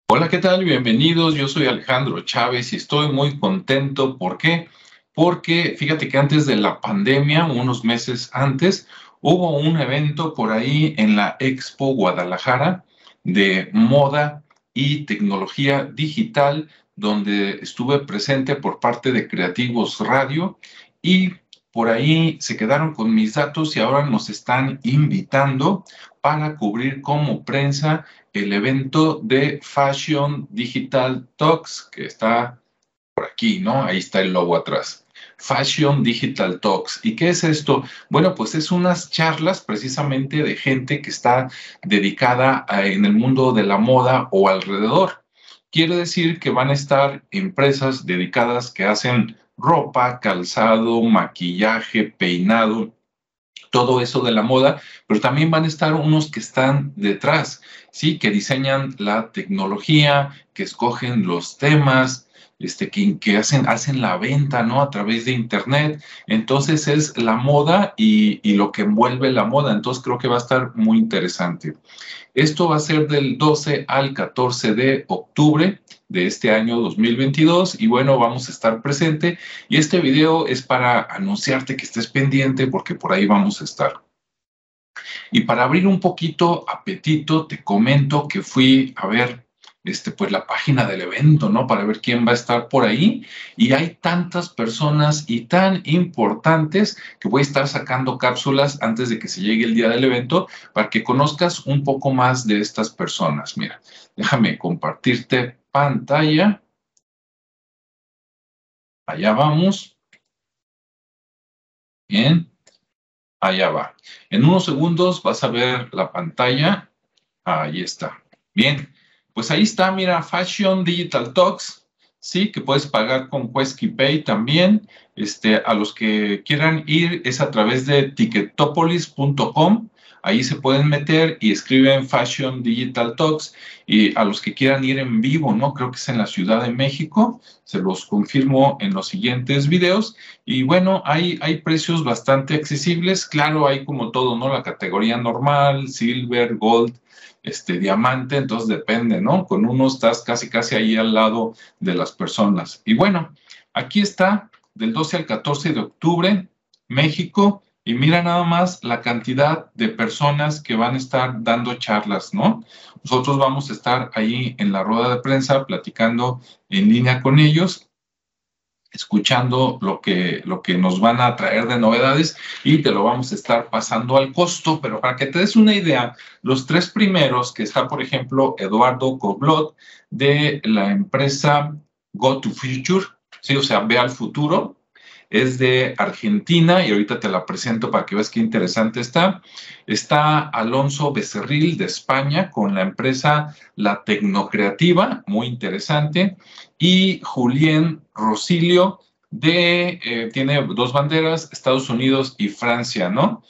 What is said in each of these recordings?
Hola, ¿qué tal? Bienvenidos. Yo soy Alejandro Chávez y estoy muy contento. ¿Por qué? Porque fíjate que antes de la pandemia, unos meses antes, hubo un evento por ahí en la Expo Guadalajara de moda y tecnología digital, donde estuve presente por parte de Creativos Radio y por ahí se quedaron con mis datos y ahora nos están invitando para cubrir como prensa el evento de Fashion Digital Talks, que está por aquí, ¿no? Ahí está el logo atrás. Fashion Digital Talks. ¿Y qué es esto? Bueno, pues es unas charlas precisamente de gente que está dedicada en el mundo de la moda o alrededor. Quiere decir que van a estar empresas dedicadas que hacen ropa, calzado, maquillaje, peinado, todo eso de la moda, pero también van a estar unos que están detrás, ¿sí? Que diseñan la tecnología, que escogen los temas, que hacen la venta, ¿no? A través de Internet. Entonces es la moda y lo que envuelve la moda. Entonces creo que va a estar muy interesante. Esto va a ser del 12 al 14 de octubre de este año 2022 y bueno, vamos a estar presente y este video es para anunciarte que estés pendiente porque por ahí vamos a estar. Y para abrir un poquito apetito, te comento que fui a ver pues la página del evento, ¿no? Para ver quién va a estar por ahí. Y hay tantas personas y tan importantes que voy a estar sacando cápsulas antes de que se llegue el día del evento para que conozcas un poco más de estas personas. Mira, déjame compartirte pantalla. Allá vamos. Bien, allá va. En unos segundos vas a ver la pantalla. Ahí está. Bien, pues ahí está, mira, Fashion Digital Talks, sí, que puedes pagar con Quesky Pay también. A los que quieran ir es a través de ticketopolis.com. Ahí se pueden meter y escriben Fashion Digital Talks. Y a los que quieran ir en vivo, ¿no? Creo que es en la Ciudad de México. Se los confirmo en los siguientes videos. Y bueno, hay precios bastante accesibles. Claro, hay como todo, ¿no? La categoría normal, silver, gold, diamante, entonces depende, ¿no? Con uno estás casi, casi ahí al lado de las personas. Y bueno, aquí está, del 12 al 14 de octubre, México, y mira nada más la cantidad de personas que van a estar dando charlas, ¿no? Nosotros vamos a estar ahí en la rueda de prensa platicando en línea con ellos, escuchando lo que nos van a traer de novedades y te lo vamos a estar pasando al costo, pero para que te des una idea, los tres primeros, que está, por ejemplo, Eduardo Coblot, de la empresa Go to Future, ¿sí? O sea, ve al futuro, es de Argentina y ahorita te la presento para que veas qué interesante está. Está Alonso Becerril de España con la empresa La Tecnocreativa, muy interesante, y Julián Rosilio tiene dos banderas, Estados Unidos y Francia, ¿no?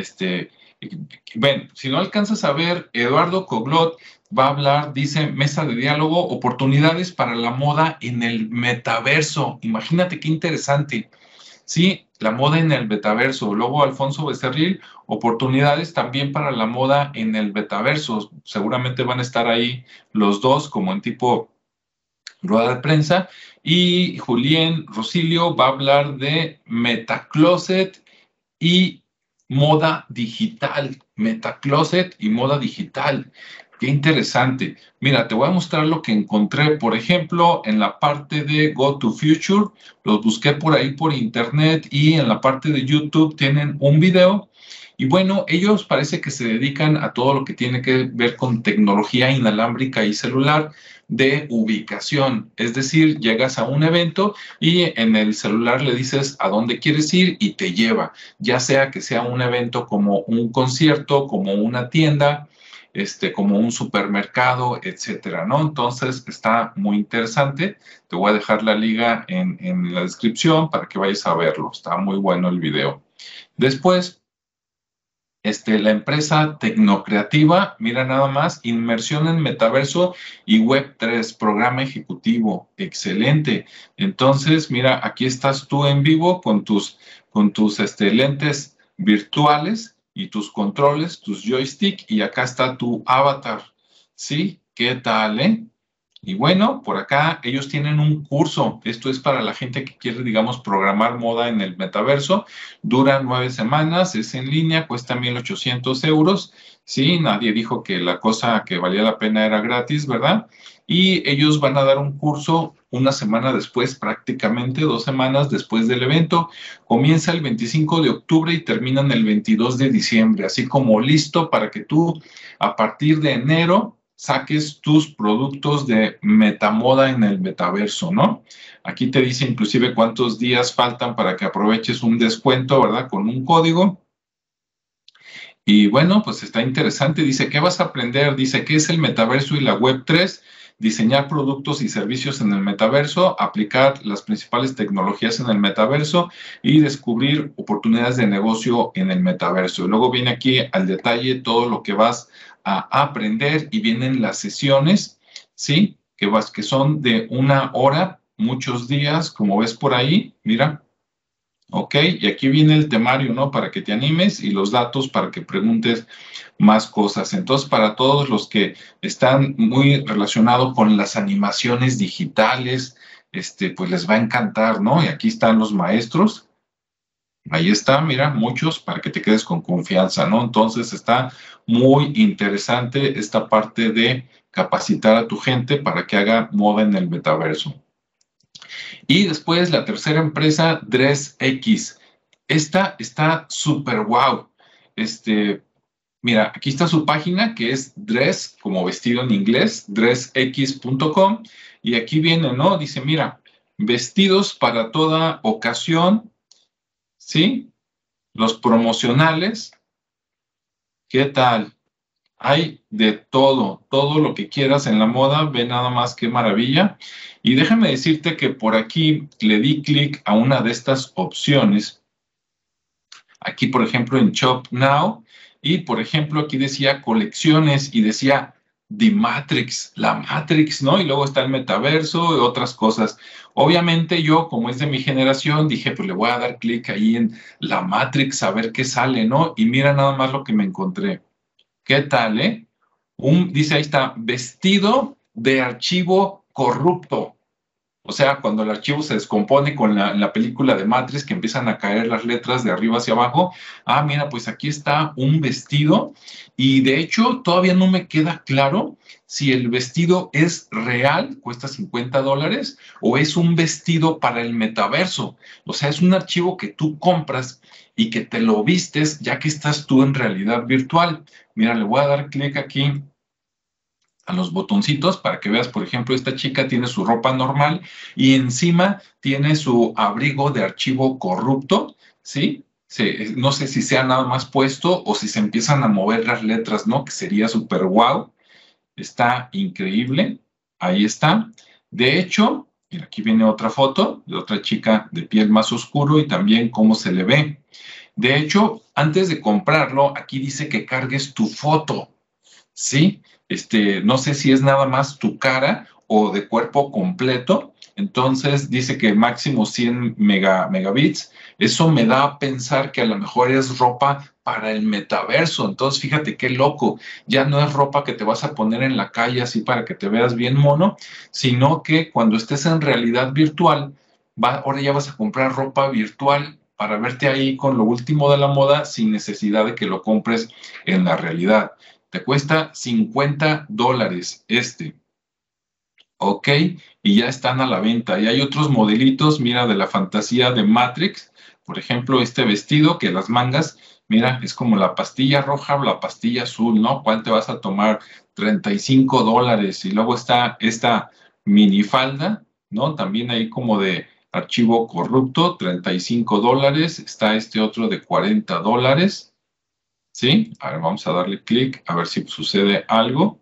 Ven, si no alcanzas a ver, Eduardo Coglot va a hablar, dice, mesa de diálogo, oportunidades para la moda en el metaverso. Imagínate qué interesante. Sí, la moda en el metaverso. Luego Alfonso Becerril, oportunidades también para la moda en el metaverso. Seguramente van a estar ahí los dos como en tipo rueda de prensa. Y Julián Rosilio va a hablar de Metacloset y moda digital. Metacloset y moda digital. Qué interesante. Mira, te voy a mostrar lo que encontré, por ejemplo, en la parte de Go to Future. Los busqué por ahí por internet y en la parte de YouTube tienen un video. Y bueno, ellos parece que se dedican a todo lo que tiene que ver con tecnología inalámbrica y celular de ubicación. Es decir, llegas a un evento y en el celular le dices a dónde quieres ir y te lleva, ya sea que sea un evento como un concierto, como una tienda, como un supermercado, etcétera, ¿no? Entonces está muy interesante. Te voy a dejar la liga en la descripción para que vayas a verlo. Está muy bueno el video. Después, la empresa Tecnocreativa, mira nada más, inmersión en metaverso y Web3, programa ejecutivo, excelente. Entonces, mira, aquí estás tú en vivo con tus lentes virtuales y tus controles, tus joystick, y acá está tu avatar. ¿Sí? ¿Qué tal, eh? Y bueno, por acá ellos tienen un curso. Esto es para la gente que quiere, digamos, programar moda en el metaverso. Dura 9 semanas, es en línea, cuesta 1,800 euros. Sí, nadie dijo que la cosa que valía la pena era gratis, ¿verdad? Y ellos van a dar un curso una semana después, prácticamente 2 semanas después del evento. Comienza el 25 de octubre y terminan el 22 de diciembre, así como listo para que tú a partir de enero saques tus productos de metamoda en el metaverso, ¿no? Aquí te dice inclusive cuántos días faltan para que aproveches un descuento, ¿verdad? Con un código. Y bueno, pues está interesante. Dice, ¿qué vas a aprender? Dice, ¿qué es el metaverso y la Web3? Diseñar productos y servicios en el metaverso, aplicar las principales tecnologías en el metaverso y descubrir oportunidades de negocio en el metaverso. Y luego viene aquí al detalle todo lo que vas a aprender y vienen las sesiones, ¿sí? Que son de 1 hora, muchos días, como ves por ahí, mira. Ok, y aquí viene el temario, ¿no? Para que te animes y los datos para que preguntes más cosas. Entonces, para todos los que están muy relacionados con las animaciones digitales, pues les va a encantar, ¿no? Y aquí están los maestros. Ahí está, mira, muchos para que te quedes con confianza, ¿no? Entonces está muy interesante esta parte de capacitar a tu gente para que haga moda en el metaverso. Y después la tercera empresa, DressX. Esta está súper wow. Mira, aquí está su página que es dress, como vestido en inglés, dressx.com. Y aquí viene, ¿no? Dice, mira, vestidos para toda ocasión, ¿sí? Los promocionales, ¿qué tal? Hay de todo, todo lo que quieras en la moda, ve nada más qué maravilla. Y déjame decirte que por aquí le di clic a una de estas opciones. Aquí, por ejemplo, en Shop Now. Y, por ejemplo, aquí decía colecciones y decía The Matrix, la Matrix, ¿no? Y luego está el metaverso y otras cosas. Obviamente yo, como es de mi generación, dije, pues le voy a dar clic ahí en la Matrix a ver qué sale, ¿no? Y mira nada más lo que me encontré. ¿Qué tal, eh? Dice ahí está, vestido de archivo corrupto. O sea, cuando el archivo se descompone con la película de Matrix, que empiezan a caer las letras de arriba hacia abajo. Ah, mira, pues aquí está un vestido. Y de hecho, todavía no me queda claro si el vestido es real, cuesta $50, o es un vestido para el metaverso. O sea, es un archivo que tú compras y que te lo vistes ya que estás tú en realidad virtual. Mira, le voy a dar clic aquí a los botoncitos para que veas, por ejemplo, esta chica tiene su ropa normal y encima tiene su abrigo de archivo corrupto, ¿sí? No sé si sea nada más puesto o si se empiezan a mover las letras, ¿no? Que sería súper guau. Está increíble. Ahí está. De hecho, mira, aquí viene otra foto de otra chica de piel más oscuro y también cómo se le ve. De hecho, antes de comprarlo, aquí dice que cargues tu foto. ¿Sí? No sé si es nada más tu cara o de cuerpo completo. Entonces dice que máximo 100 megabits. Eso me da a pensar que a lo mejor es ropa para el metaverso. Entonces fíjate qué loco. Ya no es ropa que te vas a poner en la calle así para que te veas bien mono, sino que cuando estés en realidad virtual, ahora ya vas a comprar ropa virtual para verte ahí con lo último de la moda sin necesidad de que lo compres en la realidad. Te cuesta $50 ¿ok? Y ya están a la venta. Y hay otros modelitos, mira, de la fantasía de Matrix. Por ejemplo, este vestido que las mangas, mira, es como la pastilla roja o la pastilla azul, ¿no? ¿Cuál te vas a tomar? $35. Y luego está esta minifalda, ¿no? También ahí como de archivo corrupto, $35. Está este otro de $40. ¿Sí? A ver, vamos a darle clic a ver si sucede algo.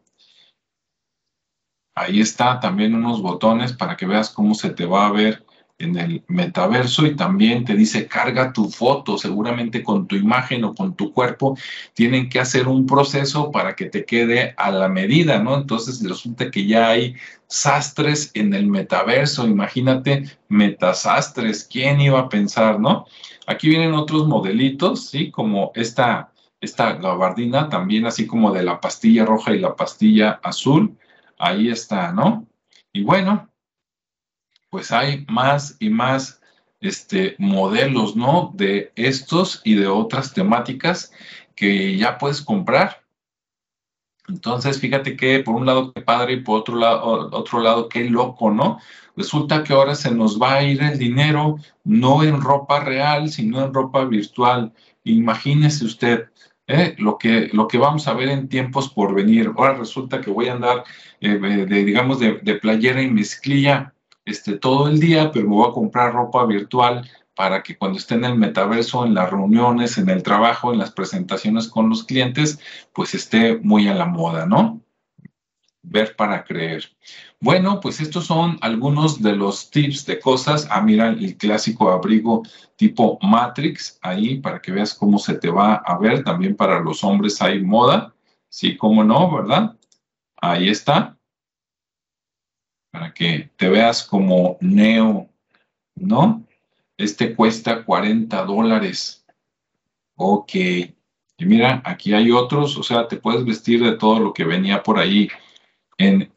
Ahí está también unos botones para que veas cómo se te va a ver en el metaverso y también te dice carga tu foto, seguramente con tu imagen o con tu cuerpo tienen que hacer un proceso para que te quede a la medida, ¿no? Entonces resulta que ya hay sastres en el metaverso, imagínate, metasastres, ¿quién iba a pensar, no? Aquí vienen otros modelitos, ¿sí? Como esta gabardina también así como de la pastilla roja y la pastilla azul. Ahí está, ¿no? Y bueno, pues hay más y más modelos, ¿no? De estos y de otras temáticas que ya puedes comprar. Entonces, fíjate que por un lado qué padre y por otro lado qué loco, ¿no? Resulta que ahora se nos va a ir el dinero no en ropa real, sino en ropa virtual. Imagínese usted, lo que vamos a ver en tiempos por venir. Ahora resulta que voy a andar, digamos, de playera y mezclilla todo el día, pero me voy a comprar ropa virtual para que cuando esté en el metaverso, en las reuniones, en el trabajo, en las presentaciones con los clientes, pues esté muy a la moda, ¿no? Ver para creer. Bueno, pues estos son algunos de los tips de cosas. Ah, mira el clásico abrigo tipo Matrix ahí para que veas cómo se te va a ver. También para los hombres hay moda. Sí, cómo no, ¿verdad? Ahí está. Para que te veas como Neo, ¿no? Este cuesta $40. Ok. Y mira, aquí hay otros, o sea, te puedes vestir de todo lo que venía por ahí en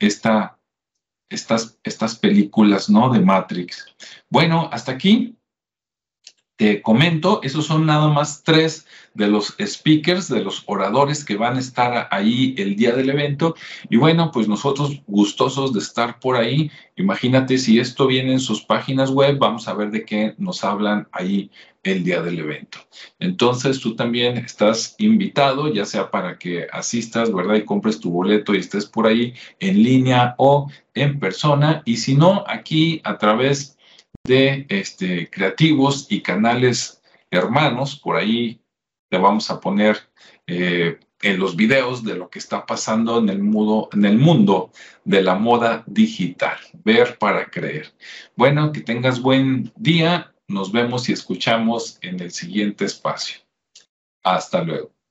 estas películas, ¿no? De Matrix. Bueno, hasta aquí te comento, esos son nada más 3 de los speakers, de los oradores que van a estar ahí el día del evento. Y bueno, pues nosotros gustosos de estar por ahí. Imagínate si esto viene en sus páginas web, vamos a ver de qué nos hablan ahí el día del evento. Entonces tú también estás invitado, ya sea para que asistas, ¿verdad? Y compres tu boleto y estés por ahí en línea o en persona. Y si no, aquí a través de creativos y canales hermanos. Por ahí te vamos a poner en los videos de lo que está pasando en el mundo de la moda digital. Ver para creer. Bueno, que tengas buen día. Nos vemos y escuchamos en el siguiente espacio. Hasta luego.